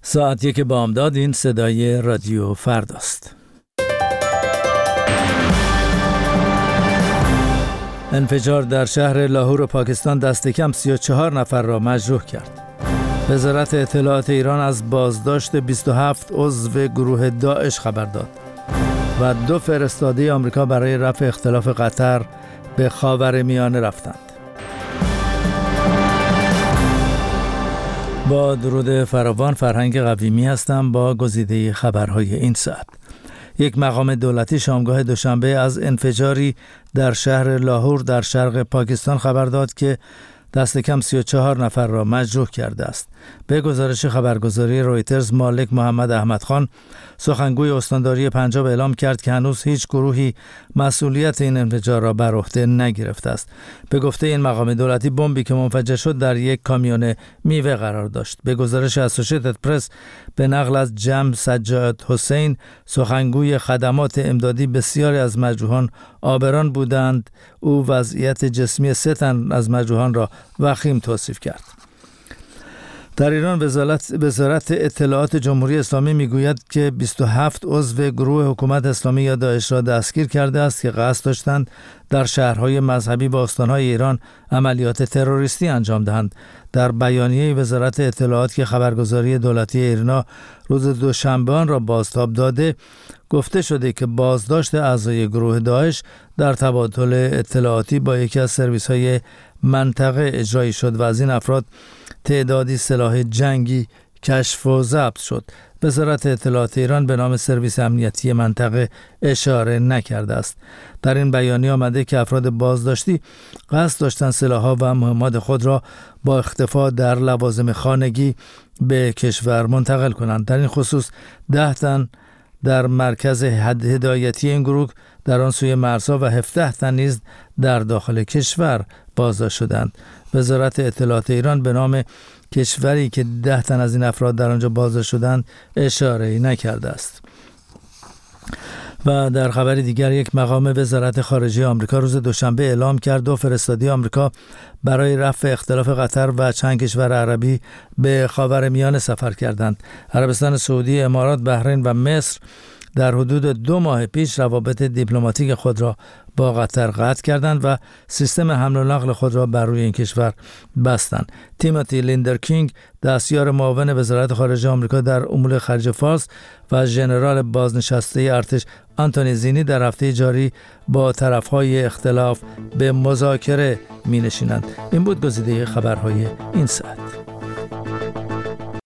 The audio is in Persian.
ساعت 1 بامداد. این صدای رادیو فرداست. انفجار در شهر لاهور پاکستان دست کم 34 نفر را مجروح کرد. وزارت اطلاعات ایران از بازداشت 27 عضو گروه داعش خبر داد و 2 فرستاده آمریکا برای رفع اختلاف قطر به خاورمیانه رفتند. با درود فراوان، فرهنگ قویمی هستم با گزیده خبرهای این ساعت. یک مقام دولتی شامگاه دوشنبه از انفجاری در شهر لاهور در شرق پاکستان خبر داد که دست کم 34 نفر را مجروح کرده است. به گزارش خبرگزاری رویترز، مالک محمد احمد خان، سخنگوی استانداری پنجاب، اعلام کرد که هنوز هیچ گروهی مسئولیت این انفجار را بر عهده نگرفته است. به گفته این مقام دولتی، بمبی که منفجر شد در یک کامیون میوه قرار داشت. به گزارش اسوسییتد پرس به نقل از جم سجاد حسین، سخنگوی خدمات امدادی، بسیاری از مجروحان آبران بودند. او وضعیت جسمی 3 تن از مجروحان را وخیم توصیف کرد. در ایران وزارت اطلاعات جمهوری اسلامی میگوید که 27 عضو گروه حکومت اسلامی یا داعش را دستگیر کرده است که قصد داشتند در شهرهای مذهبی با استانهای ایران عملیات تروریستی انجام دهند. در بیانیه وزارت اطلاعات که خبرگزاری دولتی ایرنا روز دوشنبه آن را بازتاب داده، گفته شده که بازداشت اعضای گروه داعش در تبادل اطلاعاتی با یکی از سرویس‌های منطقه اجرایی شد و از این افراد تعدادی سلاح جنگی کشف و ضبط شد. وزارت اطلاعات ایران به نام سرویس امنیتی منطقه اشاره نکرده است. در این بیانیه آمده که افراد بازداشتی قصد داشتند سلاح‌ها و مهمات خود را با اختفا در لوازم خانگی به کشور منتقل کنند. در این خصوص 10 تن در مرکز هدایتی این گروه در آن سوی مرزها و 17 تن نیز در داخل کشور بازداشت شدند. وزارت اطلاعات ایران به نام کشوری که 10 تن از این افراد در آنجا بازداشت شدند اشاره نکرده است. و در خبر دیگر، یک مقام وزارت خارجه آمریکا روز دوشنبه اعلام کرد 2 فرستاده آمریکا برای رفع اختلاف قطر و چند کشور عربی به خاورمیانه سفر کردند. عربستان سعودی، امارات، بحرین و مصر در حدود 2 ماه پیش روابط دیپلماتیک خود را با قطر قطع کردند و سیستم حمل و نقل خود را بر روی این کشور بستند. تیموتی لیندرکینگ، دستیار معاون وزارت خارجه آمریکا در امور خارجه فارس، و ژنرال بازنشسته ارتش آنتونی زینی در هفته جاری با طرفهای اختلاف به مذاکره می نشینند. این بود گزیده خبرهای این ساعت.